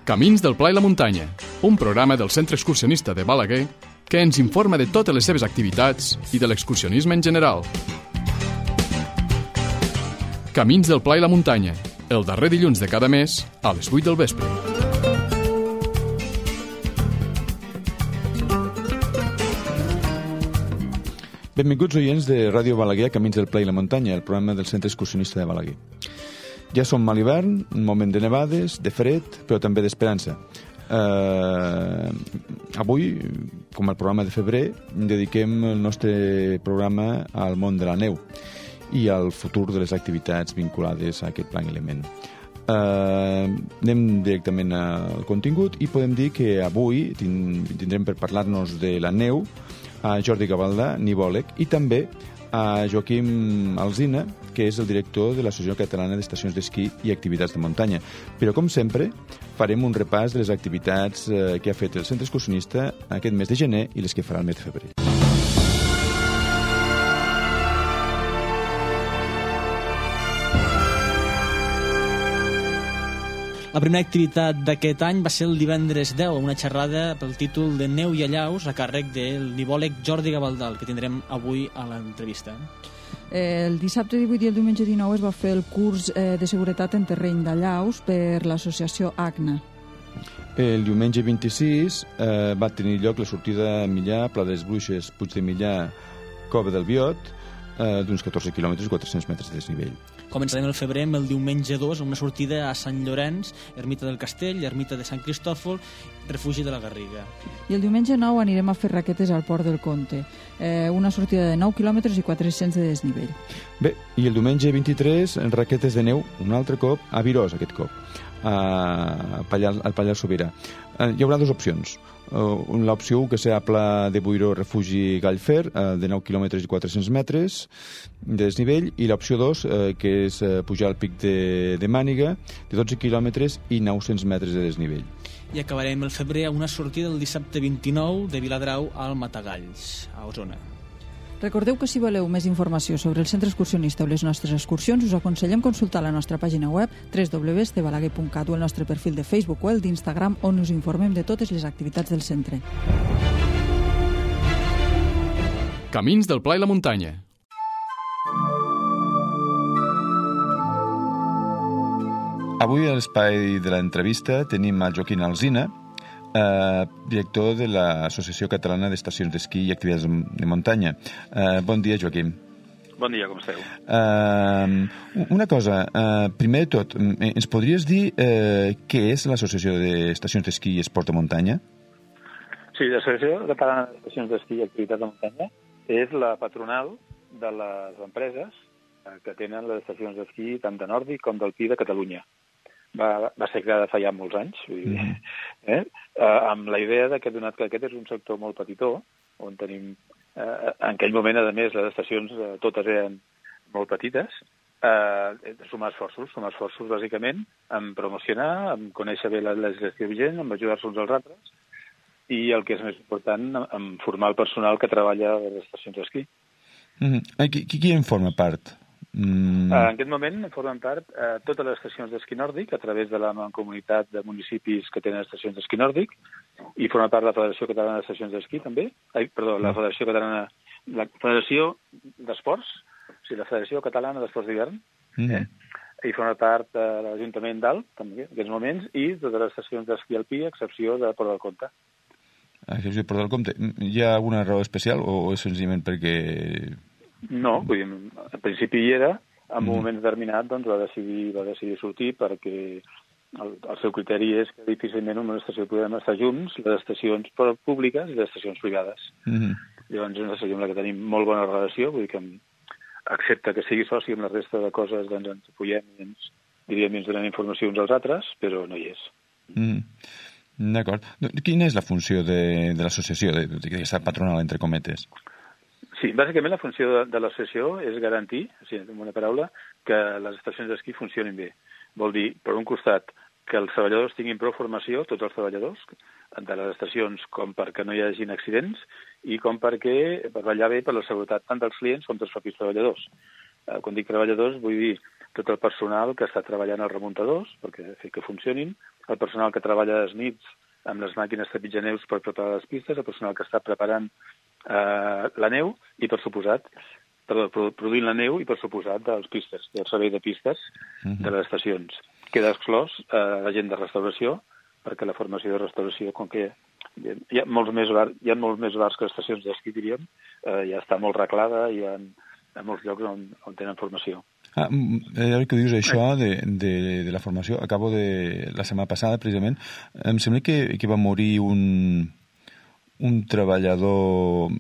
Camins del Pla i la Muntanya, un programa del Centre Excursionista de Balaguer que ens informa de totes les seves activitats i de l'excursionisme en general. Camins del Pla i la Muntanya, el darrer dilluns de cada mes a les 8 del vespre. Benvinguts oients de Ràdio Balaguer a Camins del Pla i la Muntanya, el programa del Centre Excursionista de Balaguer. Ja som a l'hivern, un moment de nevades, de fred, però també d'esperança. Avui, com el programa de febrer, dediquem el nostre programa al món de la neu i al futur de les activitats vinculades a aquest blanc element. Anem directament al contingut i podem dir que avui tindrem per parlar-nos de la neu a Jordi Gavaldà, nivòleg, i també a Joaquim Alsina, que és el director de l'Associació Catalana d'Estacions d'Esquí i Activitats de Muntanya. Però, com sempre, farem un repàs de les activitats que ha fet el Centre Excursionista aquest mes de gener i les que farà el mes de febrer. La primera activitat d'aquest any va ser el divendres 10, una xerrada pel títol de Neu i Allaus a càrrec del nivòleg Jordi Gavaldà, que tindrem avui a l'entrevista. El dissabte 18 i el diumenge 19 es va fer el curs de seguretat en terreny d'Allaus per l'associació ACNA. El diumenge 26 va tenir lloc la sortida a Millà, Pla de les Bruixes, Puig de Millà, Cova del Biot, d'uns 14 quilòmetres i 400 metres de desnivell. Començarem el febrer amb el diumenge 2, una sortida a Sant Llorenç, Ermita del Castell, Ermita de Sant Cristòfol, Refugi de la Garriga. I el diumenge 9 anirem a fer raquetes al Port del Comte, una sortida de 9 quilòmetres i 400 de desnivell. Bé, i el diumenge 23, raquetes de neu, un altre cop, a Virós aquest cop, al Pallars Sobirà. Hi haurà dues opcions. L'opció 1, que serà Pla de Boiró, Refugi Gallfer, de 9 quilòmetres i 400 metres de desnivell, i l'opció 2, que és pujar al pic de Màniga, de 12 quilòmetres i 900 metres de desnivell. I acabarem el febrer amb una sortida el dissabte 29 de Viladrau al Matagalls, a Osona. Recordeu que si voleu més informació sobre el Centre Excursionista o les nostres excursions, us aconsellem consultar la nostra pàgina web www.balaguer.cat o el nostre perfil de Facebook o el d'Instagram, on us informem de totes les activitats del centre. Camins del Pla i la Muntanya. Avui a l'espai de l'entrevista tenim a Joaquim Alsina, director de l'Associació Catalana d'Estacions d'Esquí i Activitats de Muntanya. Bon dia, Joaquim. Bon dia, com esteu? Una cosa, primer de tot, ens podries dir què és l'Associació d'Estacions d'Esquí i Esport de Muntanya? Sí, l'Associació Catalana d'Estacions d'Esquí i Activitats de Muntanya és la patronal de les empreses que tenen les estacions d'esquí tant de nòrdic com d'alpí de Catalunya. Va ser creada fa ja molts anys, amb la idea que, donat que aquest és un sector molt petitó, on tenim, en aquell moment, a més, les estacions totes eren molt petites, sumar esforços, bàsicament, en promocionar, en conèixer bé la legislació vigent, en ajudar-se uns als altres, i el que és més important, en formar el personal que treballa a les estacions d'esquí. Qui en forma part? En aquest moment formen part totes les estacions d'esquí nòrdic a través de la mancomunitat de municipis que tenen estacions d'esquí nòrdic, i forma part la Federació Catalana d'Estacions d'Esquí també, la Federació Catalana, la Federació d'Esports, o sigui, la Federació Catalana d'Esports d'Hivern, i forma part de l'Ajuntament d'Alt, també, en aquests moments, i totes les estacions d'esquí alpí, a excepció de Port del Comte. A excepció de Port del Comte. Hi ha alguna raó especial o és senzillament perquè... No, vull dir, en principi hi era, en un moment determinat doncs, va decidir sortir perquè el seu criteri és que difícilment en una estació podem estar junts, les estacions públiques i les estacions privades. Llavors és una estació amb la que tenim molt bona relació, vull dir que accepta que sigui soci amb la resta de coses, doncs ens apoyem i ens donem informació uns als altres, però no hi és. D'acord. Quina és la funció de l'associació, d'aquesta patronal, entre cometes? Sí, bàsicament la funció de l'associació és garantir, en una paraula, que les estacions d'esquí funcionin bé. Vol dir, per un costat, que els treballadors tinguin prou formació, tots els treballadors, de les estacions, com perquè no hi hagin accidents i com perquè per vetllar bé per la seguretat tant dels clients com dels propis treballadors. Quan dic treballadors vull dir tot el personal que està treballant als remuntadors perquè fer que funcionin, el personal que treballa les nits amb les màquines trepitjaneus per preparar les pistes, el personal que està preparant la neu i, per suposat, produint la neu i, per suposat, dels pistes, del servei de pistes de les estacions. Queda exclòs la gent de restauració, perquè la formació de restauració, com que hi ha molts més bars que estacions d'esquí, diríem, ja està molt reglada i hi ha molts llocs on tenen formació. Ara que dius això de la formació, acabo de la setmana passada, precisament, em sembla que va morir un treballador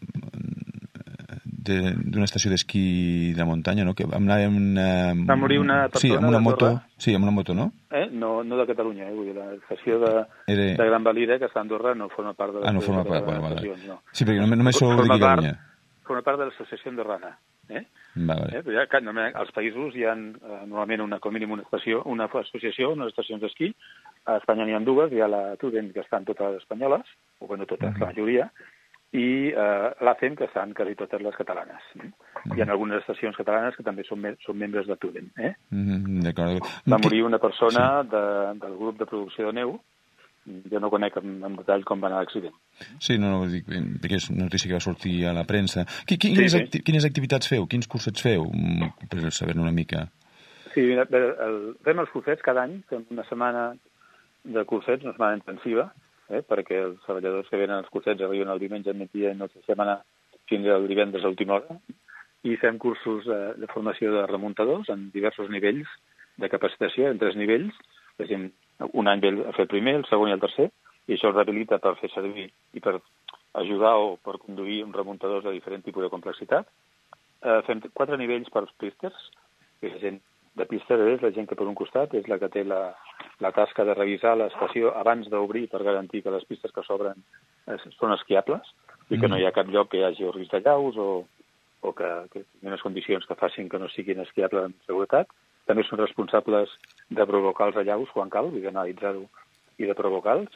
d'una estació d'esquí de muntanya, no? Que va morir una persona, sí, amb una moto, sí, amb una moto, no? No de Catalunya, vull dir, l'estació de Gran Valira, que està a Andorra, no forma part de les estacions, no. Sí, perquè només sou de Catalunya. Forma part de l'associació andorrana. Vale. Als països hi ha normalment com a mínim una associació, unes estacions d'esquí. A Espanya n'hi ha dues, hi ha la Tudent, que estan totes espanyoles, o bueno, totes, la majoria, i l'ACEM, que estan quasi totes les catalanes. Hi ha algunes estacions catalanes que també són membres de Tudent. D'acord. Va morir una persona del grup de producció de neu. Jo no conec en detall com va anar l'accident. Sí, no, dic, perquè és una notícia que va sortir a la premsa. Quines activitats feu? Quins cursets feu? Per saber-ne una mica. Sí, fem els cursets cada any, fem una setmana de cursets, una setmana intensiva, perquè els treballadors que venen als cursets arriben el diumenge al migdia i no sé setmana fins al divendres a última hora. I fem cursos de formació de remuntadors en diversos nivells de capacitació, en 3 nivells. Per exemple, un any ve a fer el primer, el segon i el tercer, i això el rehabilita per fer servir i per ajudar o per conduir uns remuntadors de diferent tipus de complexitat. Fem 4 nivells per als pisters, que la gent de pista és la gent que per un costat és la que té la tasca de revisar l'estació abans d'obrir per garantir que les pistes que s'obren són esquiables i que no hi ha cap lloc que hi hagi risc de llaus o que tinguin unes condicions que facin que no siguin esquiables amb seguretat. També són responsables de provocar els allaus quan cal, vull analitzar-ho, i de provocar-los.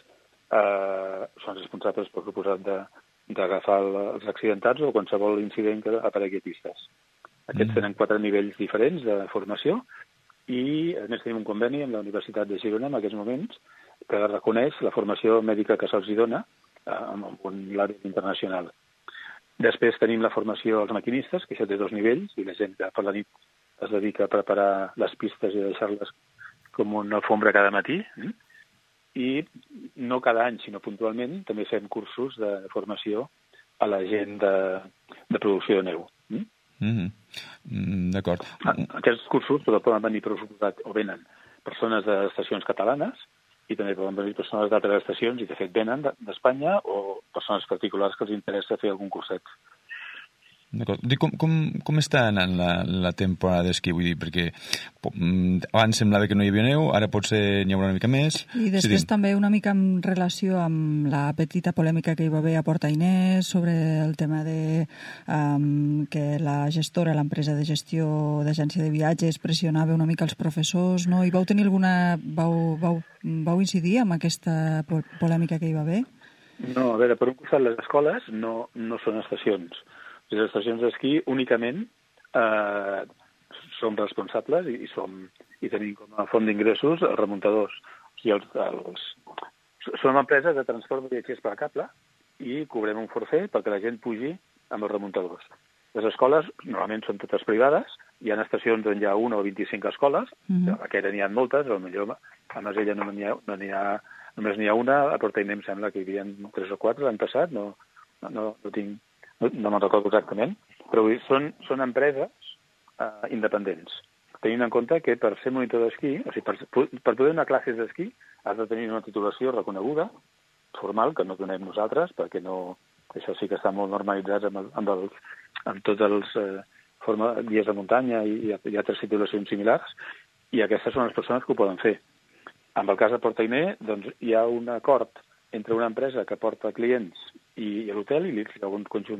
Són responsables, per suposat, d'agafar els accidentats o qualsevol incident que aparegui a pistes. Aquests tenen 4 nivells diferents de formació i, a més, tenim un conveni amb la Universitat de Girona en aquests moments que reconeix la formació mèdica que se'ls dona en l'àmbit internacional. Després tenim la formació als maquinistes, que això té 2 nivells, i la gent que per la nit es dedica a preparar les pistes i a deixar-les com una alfombra cada matí. I no cada any, sinó puntualment, també fem cursos de formació a la gent de producció de neu. D'acord. Aquests cursos poden venir, per suposat, o venen persones d'estacions catalanes i també poden venir persones d'altres estacions i, de fet, venen d'Espanya o persones particulars que els interessa fer algun curset. D'acord. Com està anant la temporada d'esquí? Vull dir, perquè abans semblava que no hi havia neu, ara potser n'hi haurà una mica més. I després també una mica en relació amb la petita polèmica que hi va haver a Port Ainés sobre el tema de que la gestora, l'empresa de gestió d'agència de viatges, pressionava una mica els professors, no? I vau tenir alguna... Vau incidir en aquesta polèmica que hi va haver? No, a veure, per un costat les escoles no són estacions. Les estacions d'esquí únicament som responsables i tenim com a font d'ingressos els remuntadors. O sigui, som empreses de transport de viatgers per cable i cobrem un forfait perquè la gent pugi amb els remuntadors. Les escoles normalment són totes privades, hi ha estacions on hi ha 1 o 25 escoles, que n'hi ha moltes, potser a Masella només n'hi ha una, a Port Ainé em sembla que hi havia 3 o 4 l'any passat, no me'n recordo exactament, però són empreses independents. Tenint en compte que per ser monitor d'esquí, o sigui, per poder donar classes d'esquí, has de tenir una titulació reconeguda, formal, que no donem nosaltres, perquè això sí que està molt normalitzat amb tots els guies de muntanya i altres titulacions similars, i aquestes són les persones que ho poden fer. En el cas de Port Ainé, doncs, hi ha un acord entre una empresa que porta clients i l'hotel, i li fa un conjunt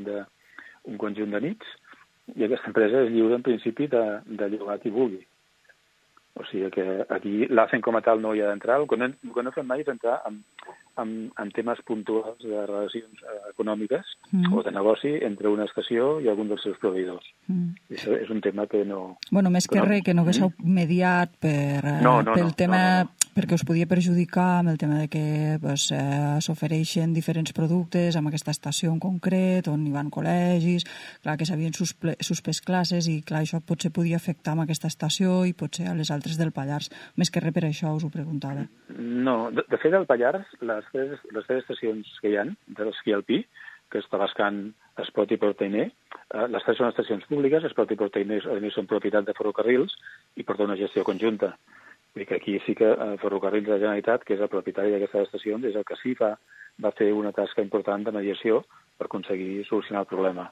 de nits, i aquesta empresa és lliure en principi de llogar qui vulgui. O sigui que aquí l'ACEN com a tal no hi ha d'entrar. El que no fem mai és entrar en temes puntuals de relacions econòmiques o de negoci entre una estació i algun dels seus proveïdors. Això és un tema que no... Bueno, més que res, que no haguéssiu mediat pel tema... Perquè us podia perjudicar amb el tema de que s'ofereixen diferents productes amb aquesta estació en concret, on hi van col·legis, clar, que s'havien suspès classes i, clar, això potser podia afectar amb aquesta estació i potser a les altres del Pallars. Més que res per això us ho preguntava. No, de fet, al Pallars, les tres estacions que hi ha, de l'esquí alpí, que és Tavascan, Espot i Portainer, les tres són estacions públiques, Espot i Portainer són propietat de ferrocarrils i porta una gestió conjunta. Vull dir que aquí sí que Ferrocarrils de la Generalitat, que és el propietari d'aquestes estacions, és el que sí va fer una tasca important de mediació per aconseguir solucionar el problema.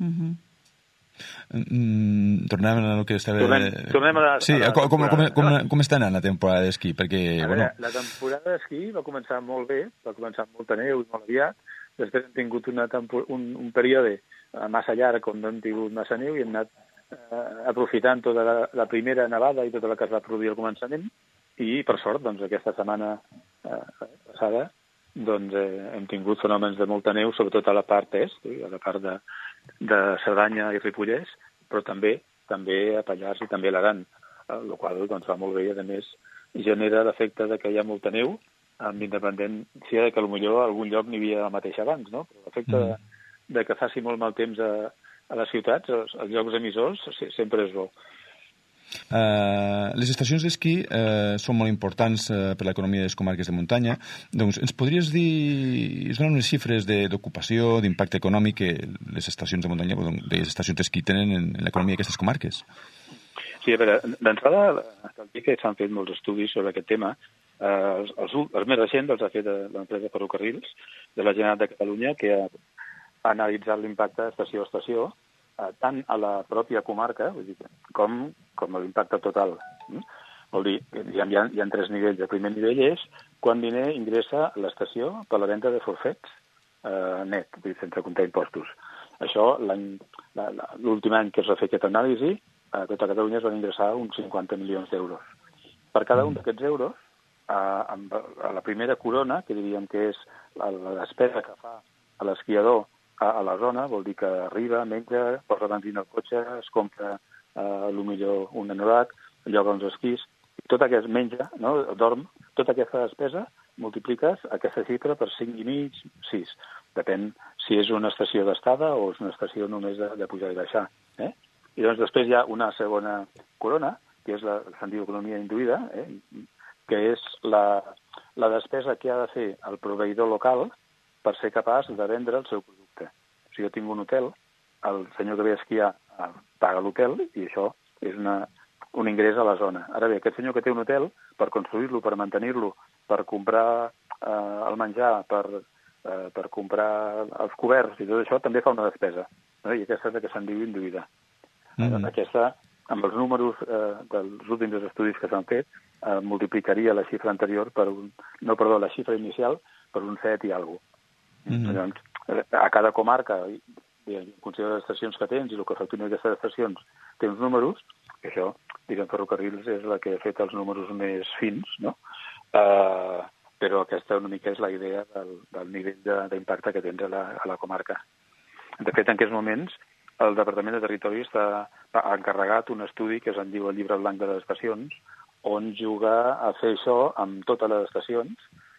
Tornem a el que estava... Tornem a la... Sí, com està anant la temporada d'esquí? Perquè, la temporada d'esquí va començar molt bé, va començar amb molta neu i molt aviat, després hem tingut un període massa llarg on no hem tingut massa neu i hem anat aprofitant tota la primera nevada i tota la que es va produir al començament. I, per sort, doncs, aquesta setmana passada hem tingut fenòmens de molta neu, sobretot a la part est, a la part de Cerdanya i Ripollès, però també a Pallars i també a l'Aran, el qual va molt bé i, a més, genera l'efecte que hi ha molta neu, amb independència que potser a algun lloc n'hi havia el mateix abans, no? Però l'efecte de que faci molt mal temps a les ciutats, als llocs emissors, sempre és bo. Les estacions d'esquí són molt importants per l'economia de les comarques de muntanya. Doncs ens podries donar unes xifres d'ocupació, d'impacte econòmic que les estacions de muntanya, les estacions d'esquí tenen en l'economia d'aquestes comarques? Sí, a veure, d'entrada, cal dir que s'han fet molts estudis sobre aquest tema. Els més recents els ha fet l'empresa Ferrocarrils de la Generalitat de Catalunya, que ha analitzat l'impacte estació a estació, tant a la pròpia comarca, vull dir, com l'impacte total. Vol dir, hi ha tres nivells. El primer nivell és quan diner ingressa a l'estació per la venda de forfets net, vull dir, sense comptar impostos. Això, l'últim any que es va fer aquesta anàlisi, a tota Catalunya es van ingressar uns 50 milions d'euros. Per cada un d'aquests euros, a la primera corona, que diríem que és la despesa que fa a l'esquiador a la zona, vol dir que arriba, menja, posa benzina al cotxe, es compra potser un anorac, lloga uns esquís, tot aquest menja, no? Dorm, tota aquesta despesa multipliques aquesta xifra per 5,5, 6. Depèn si és una estació d'estada o és una estació només de pujar i baixar. I doncs després hi ha una segona corona, que és la se'n diu economia induïda, que és la despesa que ha de fer el proveïdor local per ser capaç de vendre el seu producte. Si jo tinc un hotel, el senyor que ve a esquiar paga l'hotel i això és un ingrés a la zona. Ara bé, aquest senyor que té un hotel, per construir-lo, per mantenir-lo, per comprar el menjar, per comprar els coberts i tot això, també fa una despesa. I aquesta és la que se'n diu induïda. Aquesta, amb els números dels últims estudis que s'han fet, multiplicaria la xifra anterior la xifra inicial per un 7 i alguna cosa. Llavors, a cada comarca, en funció de les estacions que tens i el que facturen aquestes estacions, té uns números, que això, diguem, Ferrocarrils és la que ha fet els números més fins, no? Però aquesta una mica és la idea del nivell d'impacte que tens a la comarca. De fet, en aquests moments, el Departament de Territori ha encarregat un estudi que se'n diu el Llibre Blanc de les Estacions, on juga a fer això amb totes les estacions,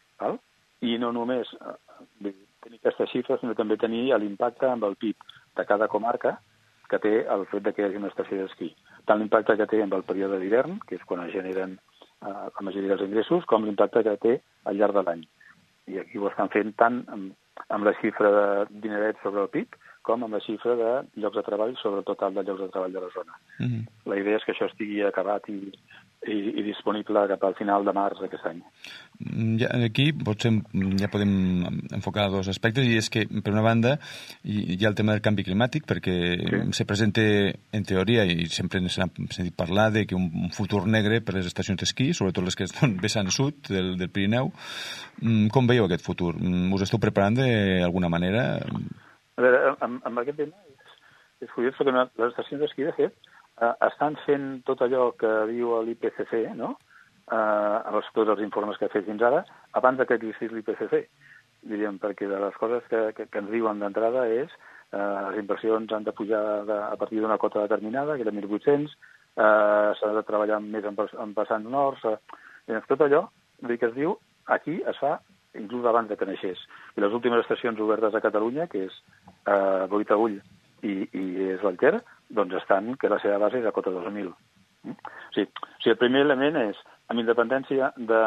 i no només tenir aquestes xifres, sinó també tenir l'impacte amb el PIB de cada comarca que té el fet que hi hagi una estació d'esquí. Tant l'impacte que té amb el període d'hivern, que és quan es generen la majoria dels ingressos, com l'impacte que té al llarg de l'any. I aquí ho estan fent tant amb la xifra de dinerets sobre el PIB com amb la xifra de llocs de treball sobre el total de llocs de treball de la zona. La idea és que això estigui acabat i disponible cap al final de març d'aquest any. Aquí potser ja podem enfocar dos aspectes, i és que, per una banda, hi ha el tema del canvi climàtic, perquè se presenta, en teoria, i sempre s'ha sentit parlar de que un futur negre per les estacions d'esquí, sobretot les que estan vessant sud del Pirineu. Com veieu aquest futur? Us esteu preparant d'alguna manera? A veure, amb aquest tema és curiós, perquè les estacions d'esquí, de fet, estan fent tot allò que diu l'IPCC, no? tots els informes que he fet fins ara, abans que existís l'IPCC, diríem, perquè de les coses que ens diuen d'entrada és les inversions han de pujar a partir d'una cota determinada, que era 1.800, s'ha de treballar més en vessants nords, tot allò que es diu aquí es fa inclús abans de que naixés. I les últimes estacions obertes a Catalunya, que és Boitaüll i és l'Alter, doncs estan, que la seva base és a cota 2.000. O sigui, el primer element és, amb independència de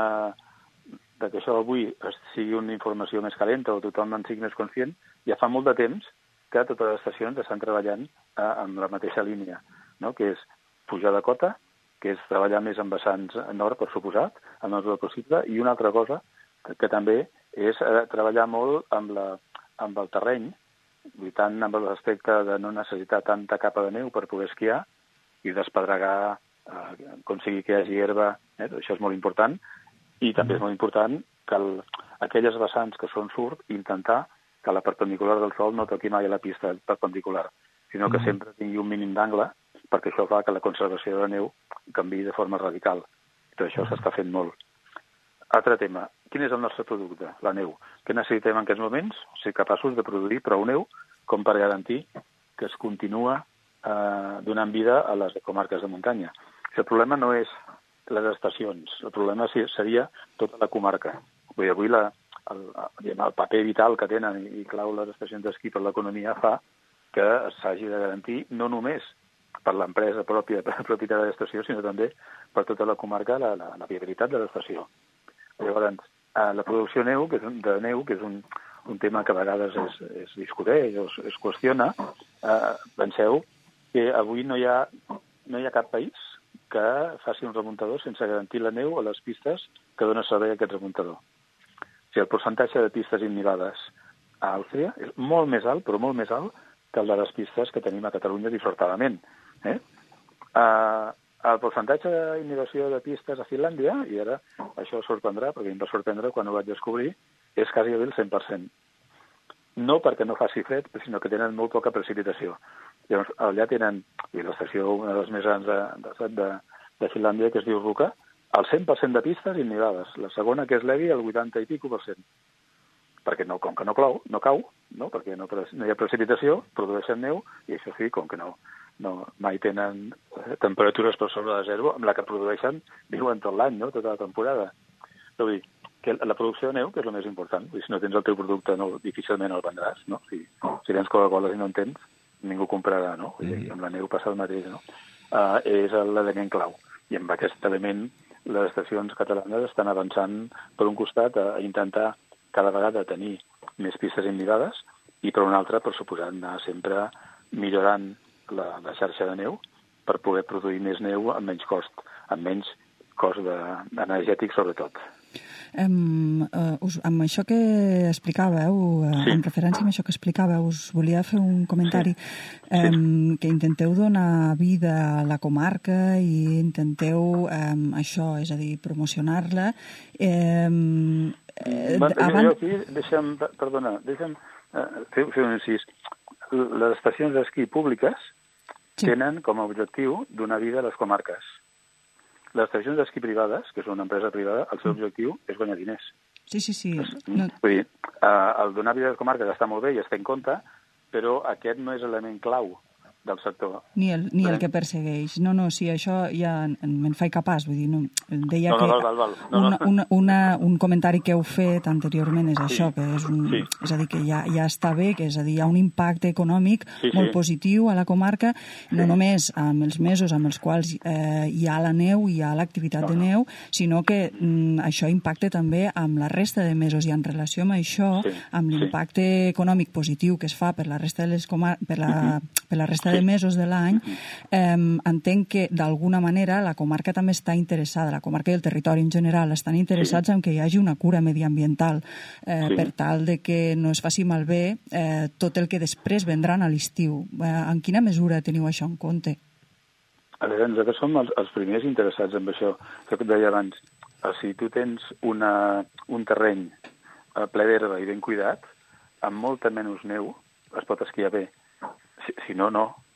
que això avui sigui una informació més calenta o tothom en sigui més conscient, ja fa molt de temps que totes les estacions estan treballant en la mateixa línia, no? Que és pujar de cota, que és treballar més en vessants nord, per suposat, en el mesura possible, i una altra cosa que també és treballar molt amb el terreny, tant amb l'aspecte de no necessitar tanta capa de neu per poder esquiar i despedregar, aconseguir que hi hagi herba, això és molt important, i també és molt important que aquelles vessants que són surt, intentar que la perpendicular del sol no toqui mai a la pista perpendicular, sinó que sempre tingui un mínim d'angle, perquè això fa que la conservació de la neu canviï de forma radical. Tot això s'està fent molt. Altre tema, quin és el nostre producte? La neu. Què necessitem en aquests moments? Ser capaços de produir prou neu com per garantir que es continua donant vida a les comarques de muntanya. El problema no és les estacions, el problema seria tota la comarca. Vull dir, avui el paper vital que tenen i clau les estacions d'esquí per l'economia fa que s'hagi de garantir no només per l'empresa pròpia, per la propietat de l'estació, sinó també per tota la comarca la viabilitat de l'estació. Llavors, la producció de neu, que és un tema que a vegades es discuteix o es qüestiona, penseu que avui no hi ha cap país que faci un remuntador sense garantir la neu a les pistes que dona servei a aquest remuntador. O sigui, el percentatge de pistes innivades a Àustria és molt més alt, però molt més alt, que el de les pistes que tenim a Catalunya dissortadament. El percentatge d'innivació de pistes a Finlàndia, i ara això sorprendrà, perquè em va sorprendre quan ho vaig descobrir, és quasi el 100%. No perquè no faci fred, sinó que tenen molt poca precipitació. Llavors, allà tenen, i l'estació, una de les més grans de Finlàndia, que es diu Ruka, el 100% de pistes innivades. La segona, que és Levi, el 80 i pico %. Perquè com que no cau, no? Perquè no hi ha precipitació, produeixen neu, i això sí, com que mai tenen temperatures per sobre de zero, amb la que produeixen, viuen tot l'any, no? Tota la temporada. Vull dir, que la producció de neu, que és el més important. Si no tens el teu producte, difícilment el vendràs, no? Si tens Coca-Cola i no en tens, ningú comprarà, no? Amb la neu passa el mateix, no? És l'element clau. I amb aquest element les estacions catalanes estan avançant per un costat a intentar cada vegada tenir més pistes innivades i per un altre, per suposar, anar sempre millorant la xarxa de neu per poder produir més neu amb menys cost energètic sobretot. Amb això que explicàveu, en referència amb això que explicàveu, us volia fer un comentari que intenteu donar vida a la comarca i intenteu això, és a dir, promocionar-la. Jo aquí, deixa'm fer un incís. Les estacions d'esquí públiques tenen com a objectiu donar vida a les comarques. Les estacions d'esquí privades, que són una empresa privada, el seu objectiu és guanyar diners. Sí. Vull dir, el donar vida a les comarques està molt bé i està en compte, però aquest no és l'element clau del sector. Ni el que persegueix. No, sí, això ja me'n faig capaç. Vull dir, deia que un comentari que heu fet anteriorment és això, que és a dir, que ja està bé, que és a dir, hi ha un impacte econòmic molt positiu a la comarca, no només amb els mesos amb els quals hi ha la neu, hi ha l'activitat de neu, sinó que això impacta també amb la resta de mesos i en relació amb això, amb l'impacte econòmic positiu que es fa per la resta de per la resta de mesos de l'any, entenc que d'alguna manera la comarca també està interessada, la comarca i el territori en general estan interessats en que hi hagi una cura mediambiental per tal de que no es faci malbé tot el que després vendran a l'estiu. En quina mesura teniu això en compte? A veure, nosaltres som els primers interessats en això. Que et deia abans, si tu tens un terreny ple d'herba i ben cuidat, amb molta menys neu es pot esquiar bé. Si no, no.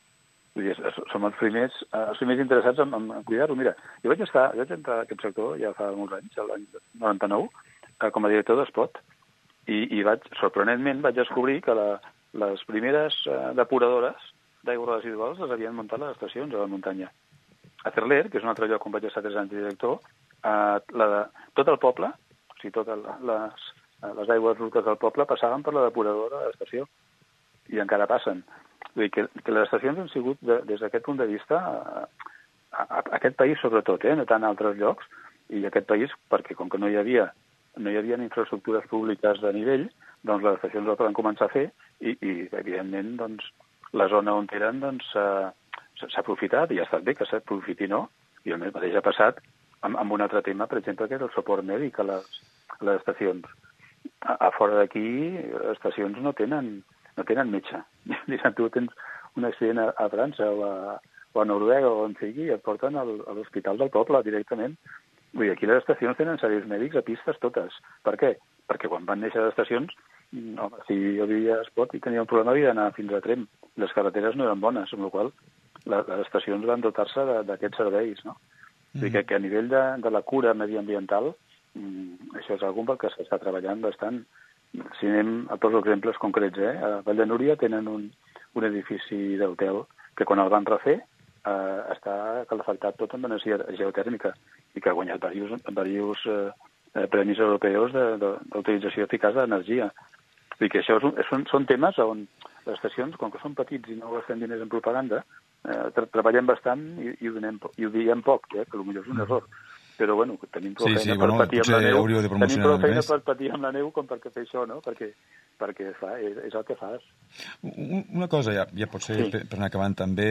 Vull dir, som els primers interessats en cuidar-ho. Mira, jo vaig entrar a aquest sector ja fa molts anys, l'any 99, com a director d'Espot, i sorprenentment vaig descobrir que les primeres depuradores d'aigües residuals les havien muntat les estacions a la muntanya. A Cerler, que és un altre lloc on vaig estar 3 anys de director, tot el poble, o sigui, totes les aigües brutes del poble passaven per la depuradora de l'estació, i encara passen. Vull dir que les estacions han sigut, des d'aquest punt de vista, a aquest país sobretot, no tant a altres llocs, i aquest país, perquè com que no hi havia infraestructures públiques de nivell, doncs les estacions ho van començar a fer, i evidentment, doncs, la zona on eren s'ha aprofitat, i ha estat bé que s'aprofiti, no? I el mateix ha passat amb un altre tema, per exemple, que és el suport mèdic a les estacions. A fora d'aquí, les estacions no tenen metge. Tu tens un accident a França o a Noruega o on sigui i et porten a l'hospital del poble directament. Vull dir, aquí les estacions tenen serveis mèdics a pistes totes. Per què? Perquè quan van néixer les estacions, si jo vivia a Espot i tenia un problema, havia d'anar fins a Tremp. Les carreteres no eren bones, amb la qual les estacions van dotar-se d'aquests serveis, no? Vull dir que a nivell de la cura mediambiental, això és alguna cosa que s'està treballant bastant. Si anem a tots els exemples concrets, a Vall de Núria tenen un edifici d'hotel que quan el van refer està calefactat tot amb energia geotèrmica i que ha guanyat diversos premis europeus d'utilització eficaç d'energia. Vull dir que això són temes on les estacions, com que són petits i no gastem diners en propaganda, treballem bastant i ho diem poc, que potser és un error. Però, bueno, tenim prou feina per patir amb la neu. Tenim prou feina per patir amb la neu com per fer això, no? Perquè clar, és el que fas. Una cosa, ja pot ser per anar acabant també,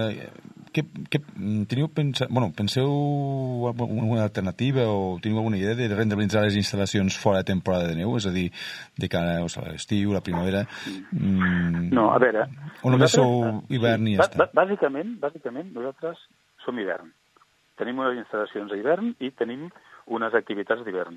teniu pensat, penseu alguna alternativa o teniu alguna idea de rendibilitzar les instal·lacions fora de temporada de neu? És a dir, de cara a l'estiu, la primavera? No, a veure... O només sou hivern i ja està? Bàsicament, nosaltres som hivern. Tenim unes instal·lacions a hivern i tenim unes activitats d'hivern.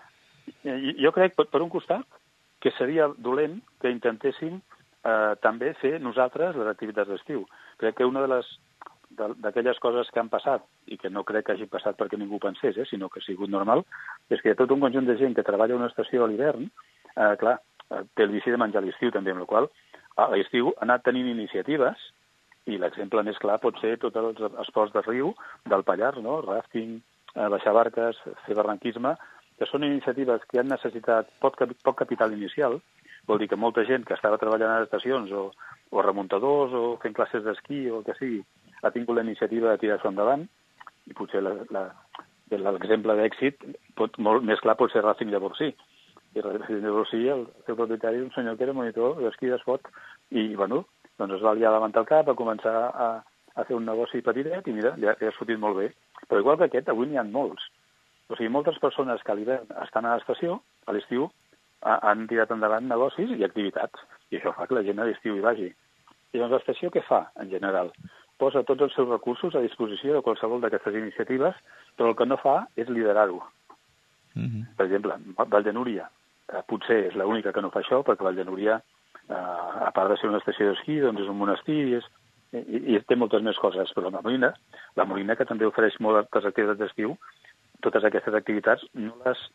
Jo crec, per un costat, que seria dolent que intentéssim també fer nosaltres les activitats d'estiu. Crec que una d'aquelles coses que han passat, i que no crec que hagi passat perquè ningú pensés, sinó que ha sigut normal, és que hi ha tot un conjunt de gent que treballa a una estació a l'hivern, clar, té el vici de menjar a l'estiu també, amb la qual a l'estiu ha anat tenint iniciatives, i l'exemple més clar pot ser tots els esports de riu del Pallars, no? Rafting, baixar barques, fer barranquisme, que són iniciatives que han necessitat poc capital inicial, vol dir que molta gent que estava treballant a estacions o remuntadors o fent classes d'esquí o el que sigui, ha tingut la iniciativa de tirar-s'ho endavant, i potser l'exemple d'èxit molt més clar pot ser Racing de Borsí. I Racing de Borsí, el seu propietari, un senyor que era monitor d'esquí d'esport, i, bueno, doncs es va liar davant el cap, a començar a fer un negoci petitet, i mira, ja ha sortit molt bé. Però igual que aquest, avui n'hi ha molts. O sigui, moltes persones que a l'hivern estan a l'estació, a l'estiu, han tirat endavant negocis i activitats. I això fa que la gent a l'estiu hi vagi. I doncs l'estació què fa, en general? Posa tots els seus recursos a disposició de qualsevol d'aquestes iniciatives, però el que no fa és liderar-ho. Per exemple, Vall de Núria potser és l'única que no fa això, perquè Vall de Núria, a part de ser una estació d'esquí, doncs és un monestir i té moltes més coses. Però la Molina, que també ofereix moltes activitats d'estiu, totes aquestes activitats no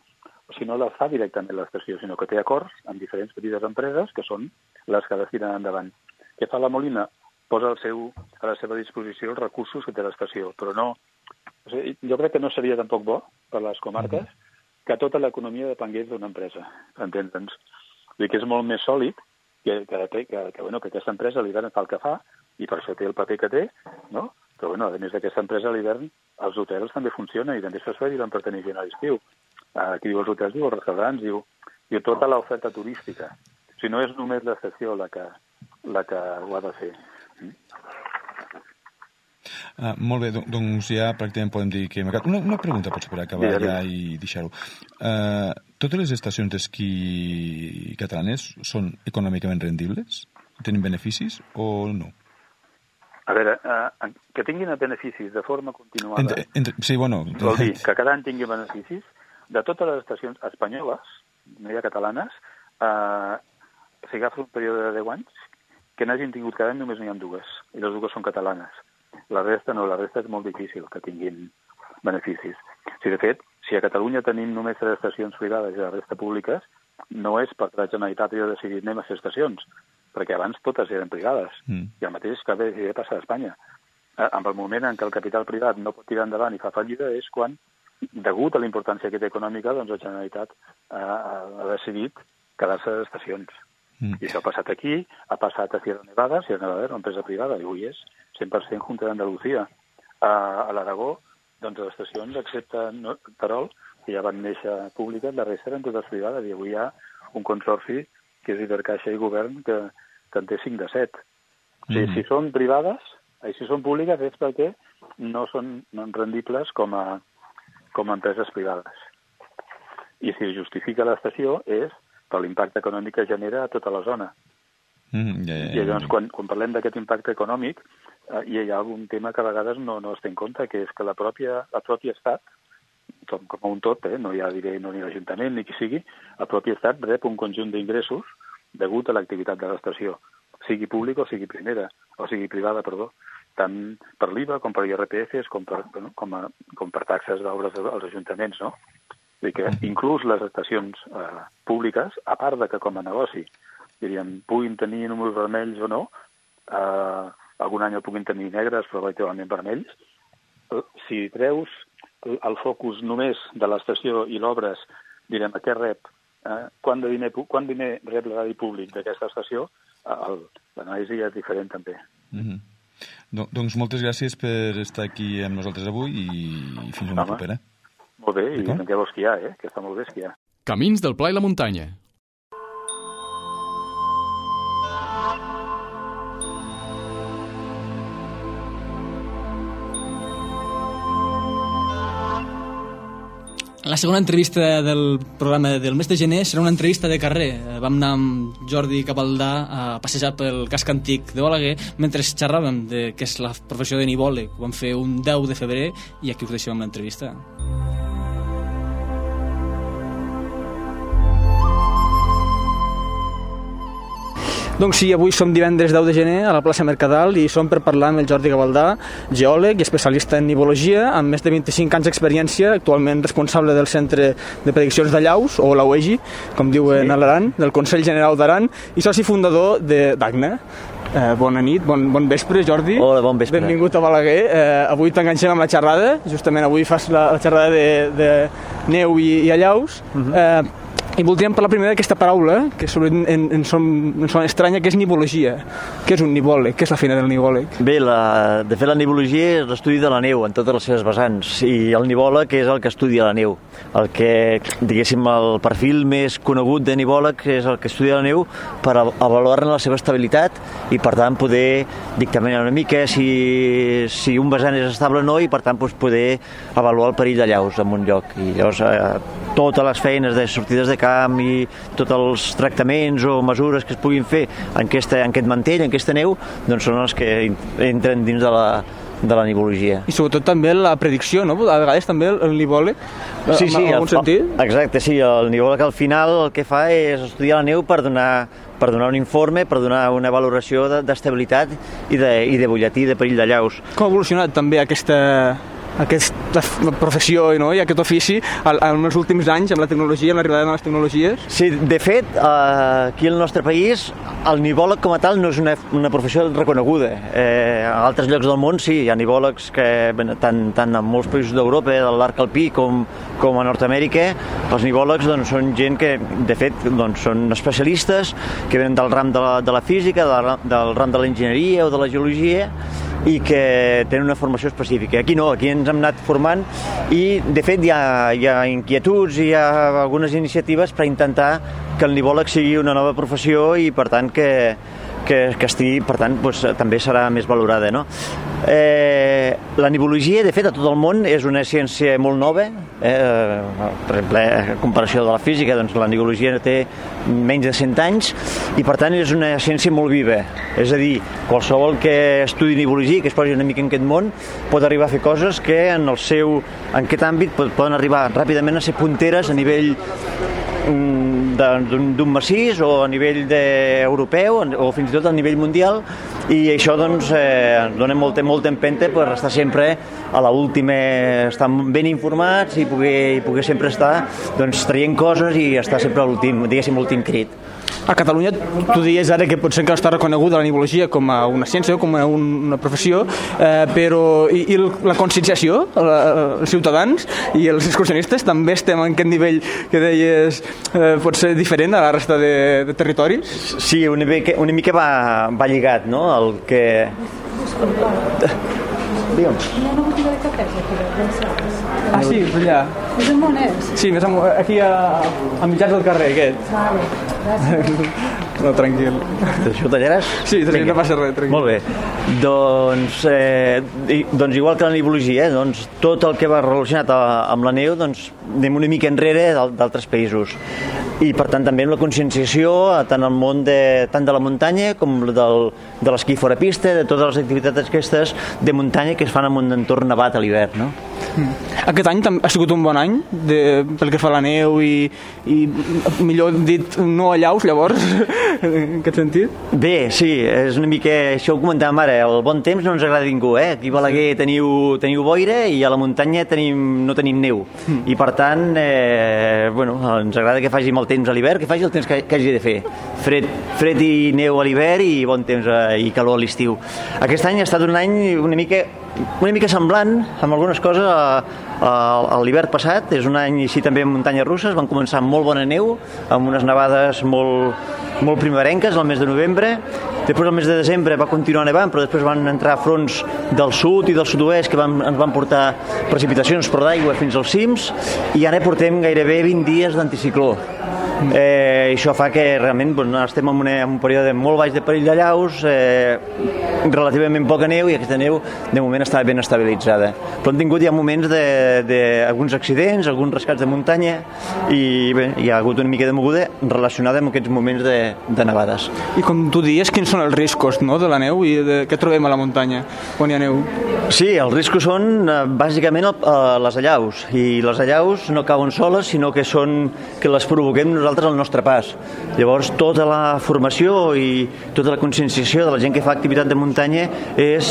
les fa directament l'estació, sinó que té acords amb diferents petites empreses que són les que les tiren endavant. Què fa la Molina? Posa a la seva disposició els recursos que té l'estació, però no... O sigui, jo crec que no seria tampoc bo per les comarques que tota l'economia depengués d'una empresa, entendre'ns. Vull dir que és molt més sòlid que aquesta empresa a l'hivern fa el que fa, i per això té el paper que té, no? Però, a més d'aquesta empresa, a l'hivern els hotels també funcionen i també s'espavilen per tenir gent a l'estiu. Aquí diu els hotels, diu els restaurants, diu tota l'oferta turística. O sigui, no és només l'estació la que ho ha de fer. Molt bé, doncs ja pràcticament podem dir que hem acabat. Una pregunta, potser per acabar ja i deixar-ho. Totes les estacions d'esquí catalanes són econòmicament rendibles? Tenen beneficis o no? A veure, que tinguin beneficis de forma continuada... Sí, bueno... Vol dir que cada any tingui beneficis. De totes les estacions espanyoles, no hi ha catalanes, s'agafa un període de 10 anys, que n'hagin tingut cada any només n'hi ha dues, i les dues són catalanes. La resta no, la resta és molt difícil que tinguin beneficis. De fet, si a Catalunya tenim només 3 estacions privades i la resta públiques, no és perquè la Generalitat havia decidit anem a fer estacions, perquè abans totes eren privades. I el mateix que ve passar a Espanya. En el moment en què el capital privat no pot tirar endavant i fa fallida és quan, degut a la importància que té econòmica, doncs la Generalitat ha decidit quedar-se d'estacions. I això ha passat aquí, ha passat a Sierra Nevada és una empresa privada, i avui és 100% Junta d'Andalucía. A l'Aragó, doncs les estacions, excepte Terol, que ja van néixer públiques, la resta eren totes privades, i avui hi ha un consorci, que és Ibercaixa i Govern, que en té 5 de 7. O sigui, si són privades, si són públiques, és perquè no són rendibles com a empreses privades. I si justifica l'estació és per l'impacte econòmic que genera a tota la zona. I llavors, quan parlem d'aquest impacte econòmic, hi ha algun tema que a vegades no es té en compte, que és que el propi Estat, com a un tot, no hi ha, diré, no ni l'Ajuntament ni qui sigui, el propi Estat rep un conjunt d'ingressos degut a l'activitat de l'estació, sigui pública o sigui privada, tant per l'IVA com per IRPF, com per taxes d'obres als ajuntaments, no? Vull dir que inclús les estacions públiques, a part de que com a negoci, diríem, puguin tenir números vermells o no, algun any el puguin tenir negres, però habitualment vermells, si treus el focus només de l'estació i l'obres, direm, a què rep, quant diner rep l'erari públic d'aquesta estació, l'anàlisi és diferent també. Doncs moltes gràcies per estar aquí amb nosaltres avui i fins una propera. Molt bé, i tanqueu esquiar, que està molt bé esquiar. Camins del Pla i la Muntanya. La segona entrevista del programa del mes de gener serà una entrevista de carrer. Vam anar amb Jordi Cabaldà a passejar pel casc antic de Balaguer mentre xerràvem de què és la professió de nivòleg. Ho vam fer un 10 de febrer i aquí us deixem amb l'entrevista. Doncs sí, avui som divendres 10 de gener a la plaça Mercadal i som per parlar amb el Jordi Cabaldà, geòleg i especialista en nivologia, amb més de 25 anys d'experiència, actualment responsable del Centre de Prediccions de Llaus, o la UEGI, com diuen a l'Aran, del Consell General d'Aran, i soci fundador d'ACNA. Bona nit, bon vespre, Jordi. Hola, bon vespre. Benvingut a Balaguer. Avui t'enganxem amb la xerrada, justament avui fas la xerrada de neu i allaus. I voldríem parlar primer d'aquesta paraula, que ens sona estranya, que és nivologia. Què és un nivòleg? Què és la feina del nivòleg? Bé, de fet la nivologia és l'estudi de la neu en totes les seves vessants, i el nivòleg és el que estudia la neu. El que, diguéssim, el perfil més conegut de nivòleg és el que estudia la neu per avaluar-ne la seva estabilitat i, per tant, poder dictaminar una mica si un vessant és estable o no, i, per tant, poder avaluar el perill de llaus en un lloc. I llavors totes les feines de sortides de camp i tots els tractaments o mesures que es puguin fer en aquest mantell, en aquesta neu, doncs són els que entren dins de la nivologia. I sobretot també la predicció, no? A vegades també el nivòleg, en algun sentit? Exacte, sí, el nivòleg al final el que fa és estudiar la neu per donar un informe, per donar una valoració d'estabilitat i de butlletí de perill de llaus. Com ha evolucionat també aquesta professió i aquest ofici en els últims anys, amb la tecnologia, amb l'arribada de les tecnologies? Sí, de fet, aquí al nostre país el nivòleg com a tal no és una professió reconeguda. A altres llocs del món sí, hi ha nivòlegs que tant en molts països d'Europa, de l'arc alpí com a Nord-Amèrica, els nivòlegs són gent que, de fet, són especialistes que venen del ram de la física, del ram de l'enginyeria o de la geologia, i que tenen una formació específica. Aquí no, aquí ens hem anat formant i, de fet, hi ha inquietuds i hi ha algunes iniciatives per intentar que el nivòleg sigui una nova professió i, per tant, que estigui, per tant, també serà més valorada, no? La nivologia, de fet, a tot el món és una ciència molt nova. Per exemple, en comparació de la física, doncs la nivologia té menys de 100 anys i, per tant, és una ciència molt viva. És a dir, qualsevol que estudi nivologia, que es posi una mica en aquest món, pot arribar a fer coses que en aquest àmbit poden arribar ràpidament a ser punteres a nivell d'un massís o a nivell europeu o fins i tot a nivell mundial, i això doncs dona molta empenta per estar sempre a l'última, estar ben informats i poder sempre estar doncs traient coses i estar sempre a l'últim, diguéssim, l'últim crit. A Catalunya, tu dius ara que potser que no està reconeguda la nivologia com a una ciència o com a una professió, però i la conscienciació, els ciutadans i els excursionistes també estem en aquest nivell que deies pot ser diferent a la resta de territoris? Sí, una mica va lligat, no?, el que... Digue'm. Una botiga de cafès aquí, Ah, sí, és allà. És on és? Sí, aquí a mitjans del carrer, aquest. Vale, gràcies. No, tranquil. Això ho tallaràs? Sí, no passa res, tranquil. Molt bé. Doncs igual que la nivologia, doncs, tot el que va relacionat amb la neu, doncs, anem una mica enrere d'altres països. I per tant també amb la conscienciació tant al món tant de la muntanya com de l'esquí fora pista, de totes les activitats aquestes de muntanya que es fan en un entorn nevat a l'hivern, no? Aquest any ha sigut un bon any pel que fa a la neu i millor dit no a llaus, llavors, en aquest sentit? Bé, sí, és una mica, això ho comentàvem ara, el bon temps no ens agrada a ningú, eh? Aquí a Balaguer teniu boira i a la muntanya no tenim neu, i per tant ens agrada que faci mal temps a l'hivern, que faci el temps que hagi de fer, fred i neu a l'hivern i bon temps i calor a l'estiu. Aquest any ha estat un any una mica semblant amb algunes coses a l'hivern passat. És un any així també amb muntanyes russes, van començar amb molt bona neu, amb unes nevades molt primerenques al mes de novembre. Després al mes de desembre va continuar nevant, però després van entrar fronts del sud i del sud-oest que ens van portar precipitacions però d'aigua fins als cims, i ara portem gairebé 20 dies d'anticicló. Això fa que realment estem en un període molt baix de perill de llaus, relativament poca neu, i aquesta neu de moment està ben estabilitzada. Però hem tingut ja moments d'alguns accidents, alguns rescats de muntanya, i bé, hi ha hagut una mica de moguda relacionada amb aquests moments de nevades. I com tu dius, quins són els riscos, no, de la neu i què trobem a la muntanya quan hi ha neu? Sí, els riscos són bàsicament les allaus, i les allaus no cauen soles, sinó que les provoquem nosaltres al nostre pas. Llavors, tota la formació i tota la conscienciació de la gent que fa activitat de muntanya és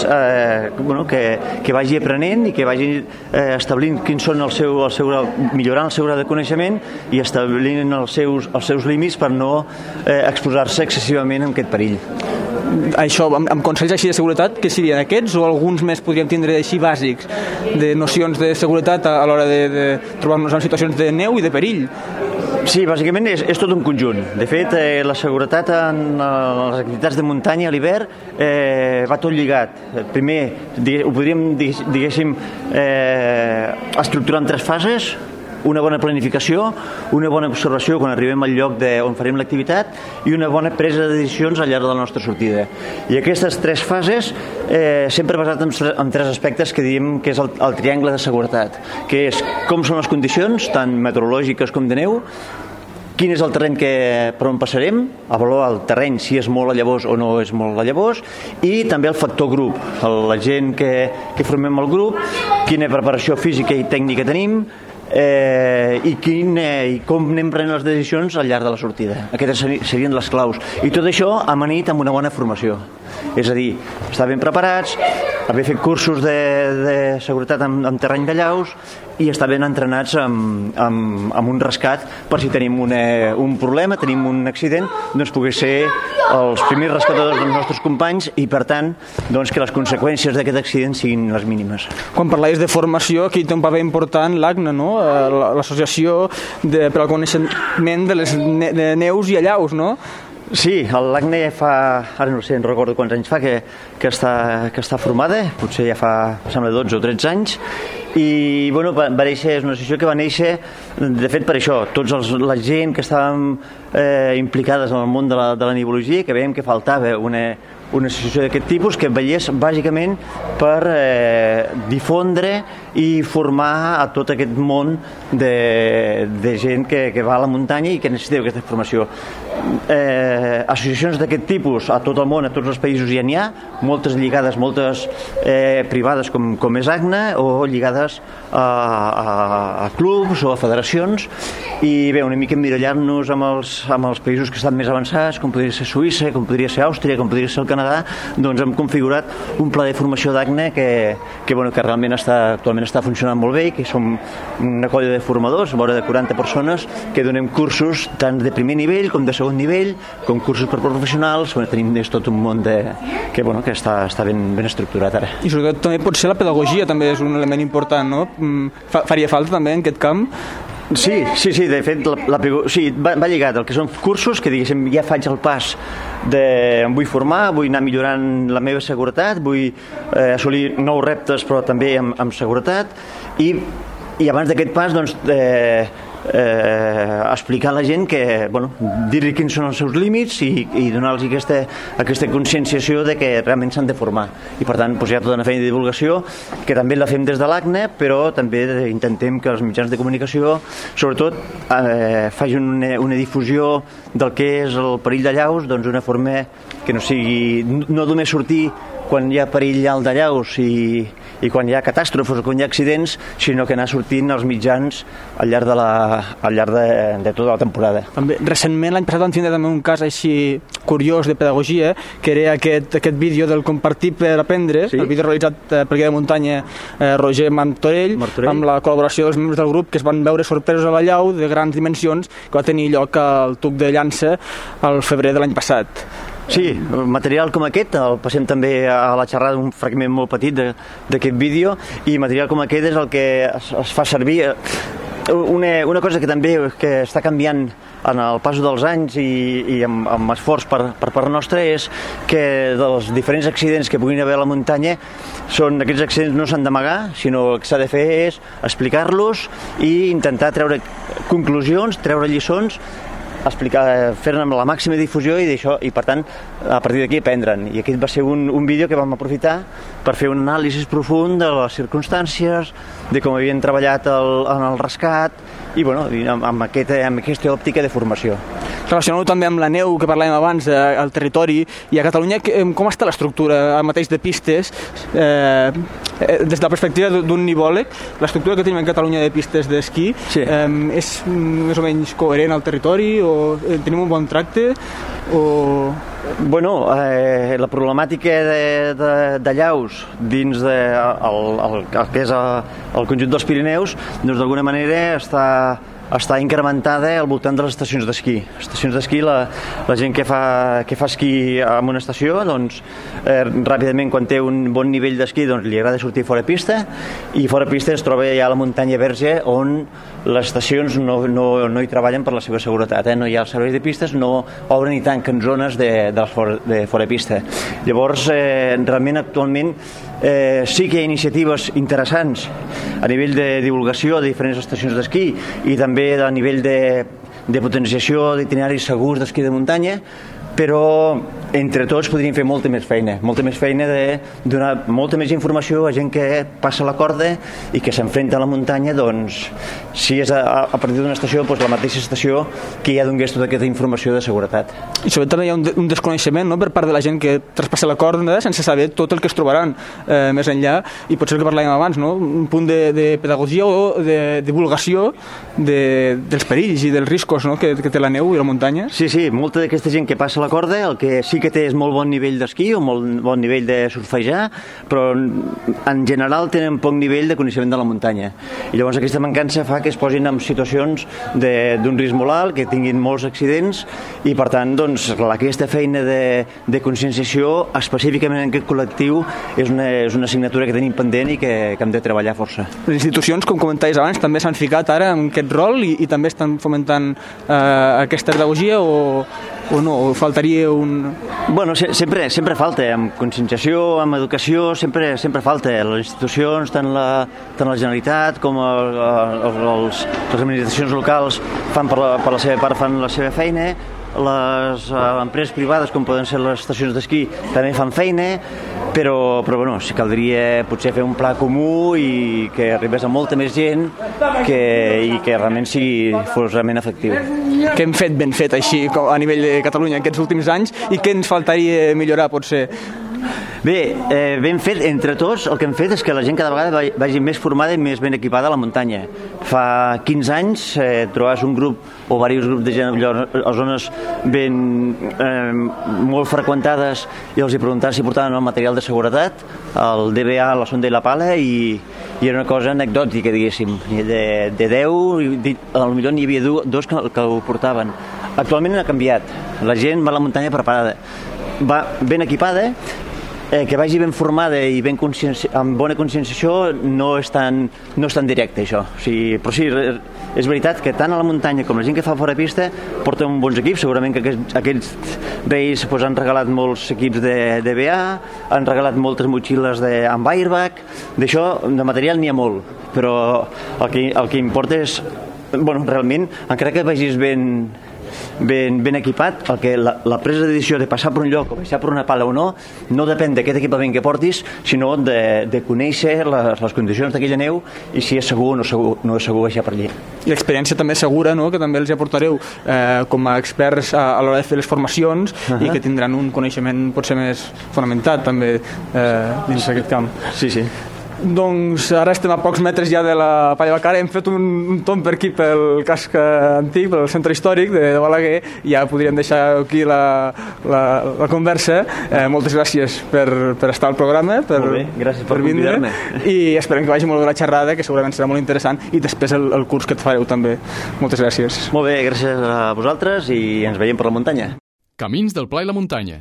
que vagi aprenent i que vagi establint quins són millorant el seu grau de coneixement i establint els seus límits per no exposar-se excessivament en aquest perill. Això, amb consells així de seguretat, que serien aquests o alguns més podríem tindre així bàsics de nocions de seguretat a l'hora de trobar-nos en situacions de neu i de perill? Sí, bàsicament és tot un conjunt. De fet, la seguretat en les activitats de muntanya a l'hivern va tot lligat. Primer, ho podríem, diguéssim, estructurar en 3 fases: una bona planificació, una bona observació quan arribem al lloc on farem l'activitat i una bona presa de decisions al llarg de la nostra sortida. I aquestes 3 fases sempre basat en 3 aspectes que diem que és el triangle de seguretat, que és com són les condicions, tant meteorològiques com de neu, quin és el terreny per on passarem, avaluar el terreny si és molt a llavors o no és molt a llavors, i també el factor grup, la gent que formem el grup, quina preparació física i tècnica tenim, i com anem prenent les decisions al llarg de la sortida. Aquestes serien les claus, i tot això amanit amb una bona formació, és a dir, estar ben preparats, haver fet cursos de seguretat en terreny de llaus i estar ben entrenats amb un rescat per si tenim un problema, tenim un accident, doncs poder ser els primers rescatadors dels nostres companys i per tant doncs que les conseqüències d'aquest accident siguin les mínimes. Quan parlais de formació, aquí té un paper important l'ACNA, no? L'associació per al coneixement de les neus i allaus, no? Sí, l'ACNA fa, ara no sé, no recordo quants anys fa que està formada, potser ja fa, sembla, 12 o 13 anys, i bueno, va néixer, és una associació que va néixer, de fet, per això, la gent que estàvem implicades en el món de la nivologia, que veiem que faltava una associació d'aquest tipus que vetllés bàsicament per difondre i formar a tot aquest món de gent que va a la muntanya i que necessita aquesta formació. Associacions d'aquest tipus a tot el món, a tots els països ja n'hi ha, moltes lligades, moltes privades com és ACNA, o lligades a clubs o a federacions, i bé, una mica emmirallant-nos amb els països que estan més avançats, com podria ser Suïssa, com podria ser Àustria, com podria ser el Canadà, doncs hem configurat un pla de formació d'ACNA que realment actualment està funcionant molt bé, que som una colla de formadors, vora de 40 persones, que donem cursos tant de primer nivell com de segon nivell, com cursos per professionals. Tenim tot un món que està ben estructurat ara. I sobretot també potser la pedagogia també és un element important, no? Faria falta també en aquest camp? Sí, de fet va lligat al que són cursos que diguéssim ja faig el pas em vull formar, vull anar millorant la meva seguretat, vull assolir nous reptes però també amb seguretat i abans d'aquest pas doncs explicar a la gent que, dir-li quins són els seus límits i donar-los aquesta conscienciació de que realment s'han de formar. I per tant, hi ha tota una feina de divulgació que també la fem des de l'ACNA, però també intentem que els mitjans de comunicació, sobretot, facin una difusió del que és el perill d'allaus d'una forma que no sigui, no només sortir quan hi ha perill alt d'allaus i quan hi ha catàstrofes o quan hi ha accidents, sinó que anar sortint als mitjans al llarg de tota la temporada. Recentment, l'any passat, vam tindre també un cas així curiós de pedagogia, que era aquest vídeo del compartir per aprendre, el vídeo realitzat pel guia de muntanya Roger Martorell, amb la col·laboració dels membres del grup, que es van veure sorpresos a l'allau de grans dimensions que va tenir lloc al Tuc de Llança al febrer de l'any passat. Sí, material com aquest, el passem també a la xerrada, un fragment molt petit d'aquest vídeo, i material com aquest és el que es fa servir. Una cosa que també està canviant en el pas dels anys i amb esforç per part nostra és que dels diferents accidents que puguin haver a la muntanya, aquests accidents no s'han d'amagar, sinó que s'ha de fer és explicar-los i intentar treure conclusions, treure lliçons, fer-ne amb la màxima difusió i per tant a partir d'aquí aprendre'n. I aquest va ser un vídeo que vam aprofitar per fer un anàlisi profund de les circumstàncies, de com havien treballat en el rescat i amb aquesta òptica de formació. Relacionant-ho també amb la neu que parlàvem abans, al territori i a Catalunya, com està l'estructura mateix de pistes des de la perspectiva d'un nivòleg? L'estructura que tenim a Catalunya de pistes d'esquí és més o menys coherent al territori o tenim un bon tracte? La problemàtica d'allaus dins el que és el conjunt dels Pirineus, doncs d'alguna manera està incrementada al voltant de les estacions d'esquí. Estacions d'esquí, la gent que fa esquí en una estació, doncs ràpidament quan té un bon nivell d'esquí doncs li agrada sortir fora pista, i fora pista es troba ja a la muntanya verge on les estacions no hi treballen per la seva seguretat, no hi ha el servei de pistes, no obren ni tanquen zones de fora pista. Llavors, realment actualment sí que hi ha iniciatives interessants a nivell de divulgació de diferents estacions d'esquí i també a nivell de potenciació d'itineraris segurs d'esquí de muntanya, però entre tots podríem fer molta més feina de donar molta més informació a gent que passa la corda i que s'enfrenta a la muntanya, doncs si és a partir d'una estació, doncs la mateixa estació que ja donés tota aquesta informació de seguretat. I sobretot hi ha un desconeixement per part de la gent que traspassa la corda sense saber tot el que es trobaran més enllà, i potser el que parlàvem abans, un punt de pedagogia o de divulgació dels perills i dels riscos que té la neu i la muntanya. Sí, molta d'aquesta gent que passa la corda, el que sí que té és molt bon nivell d'esquí o molt bon nivell de surfejar, però en general tenen poc nivell de coneixement de la muntanya. I llavors aquesta mancança fa que es posin en situacions d'un risc molt alt, que tinguin molts accidents, i per tant doncs, aquesta feina de conscienciació específicament en aquest col·lectiu és una assignatura que tenim pendent i que hem de treballar força. Les institucions, com comentaves abans, també s'han ficat ara en aquest rol i també estan fomentant aquesta pedagogia o no? O faltaria un... Sempre falta, amb conscienciació, amb educació, sempre falta. Les institucions, tant la Generalitat com les administracions locals fan per la seva part, fan la seva feina, les empreses privades, com poden ser les estacions d'esquí, també fan feina, però bueno, si caldria potser fer un pla comú i que arribés a molta més gent i que realment fos realment efectiu. Què hem fet ben fet així a nivell de Catalunya aquests últims anys i què ens faltaria millorar potser? Bé, ben fet, entre tots, el que hem fet és que la gent cada vegada vagi més formada i més ben equipada a la muntanya. Fa 15 anys trobaves un grup o diversos grups de gent a zones molt freqüentades i els hi preguntaven si portaven el material de seguretat, el DBA, la sonda i la pala, i era una cosa anecdòtica, diguéssim. De 10, potser n'hi havia dos que ho portaven. Actualment ha canviat. La gent va a la muntanya preparada. Va ben equipada, que vagi ben formada i amb bona conscienciació no és tan directe, això. Però sí, és veritat que tant a la muntanya com la gent que fa fora pista porten bons equips. Segurament que aquests veïns han regalat molts equips de DBA, han regalat moltes motxilles amb airbag. D'això, de material n'hi ha molt, però el que importa és, realment, encara que vagis ben equipat, la presa de decisió de passar per un lloc o baixar per una pala o no depèn d'aquest equipament que portis, sinó de conèixer les condicions d'aquella neu i si és segur o no és segur baixar per allí. I l'experiència també segura, no?, que també els aportareu com a experts a l'hora de fer les formacions i que tindran un coneixement potser més fonamentat també dins d'aquest camp. Sí. Doncs ara estem a pocs metres ja de la Palla Bacara. Hem fet un tomb per aquí pel casc antic, pel centre històric de Balaguer. Ja podríem deixar aquí la conversa. Moltes gràcies per estar al programa, molt bé, gràcies per convidar-me, i esperem que vagi molt bé la xerrada, que segurament serà molt interessant, i després el curs que et fareu també. Moltes gràcies. Molt bé, gràcies a vosaltres i ens veiem per la muntanya. Camins del Pla i la muntanya.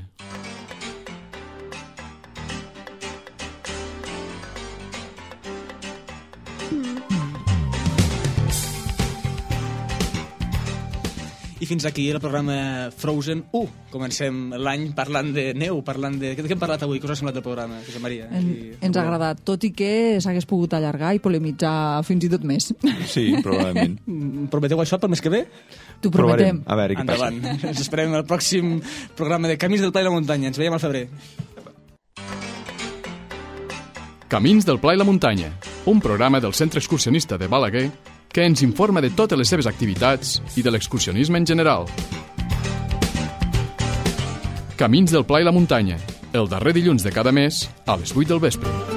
I fins aquí el programa Frozen 1. Comencem l'any parlant de neu, de què hem parlat avui? Què us ha semblat el programa, Josep Maria? Ens ha agradat, tot i que s'hagués pogut allargar i polemitzar fins i tot més. Sí, probablement. Prometeu això pel mes que ve? T'ho prometem. A veure què passa. Endavant. Ens esperem al pròxim programa de Camins del Pla i la muntanya. Ens veiem al febrer. Camins del Pla i la muntanya, un programa del Centre Excursionista de Balaguer que ens informa de totes les seves activitats i de l'excursionisme en general. Camins del Pla i la muntanya, el darrer dilluns de cada mes a les 8 del vespre.